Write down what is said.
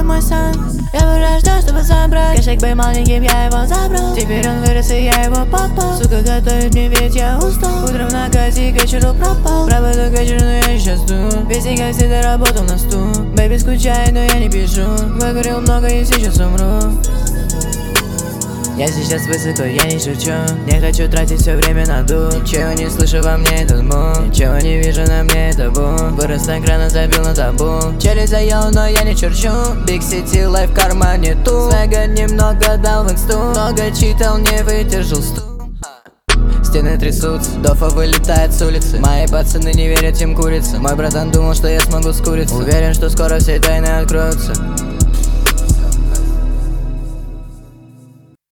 мой сон. Я был рожден, чтобы забрать. Кошек был маленьким, я его забрал. Теперь он вырос, и я его попал. Сука готовит мне, ведь я устал. Утром на кассе, к вечеру пропал. Работаю к вечеру, но я сейчас жду. Весь день, как всегда, работал на стул. Бэйби, скучаю, но я не пишу. Выкурил много и сейчас умру. Я сейчас высоко, я не шучу. Не хочу тратить все время на дух. Ничего не слышу во мне этот мув. Ничего не вижу на мне это бум. Вырос так рано, забил на табу. Челюсть заел, но я не черчу. Big City Life в кармане ту. Свега немного дал в инсту. Много читал, не выдержал стул. Стены трясутся, дофа вылетает с улицы. Мои пацаны не верят тем курицам. Мой братан думал, что я смогу скуриться. Уверен, что скоро все тайны откроются.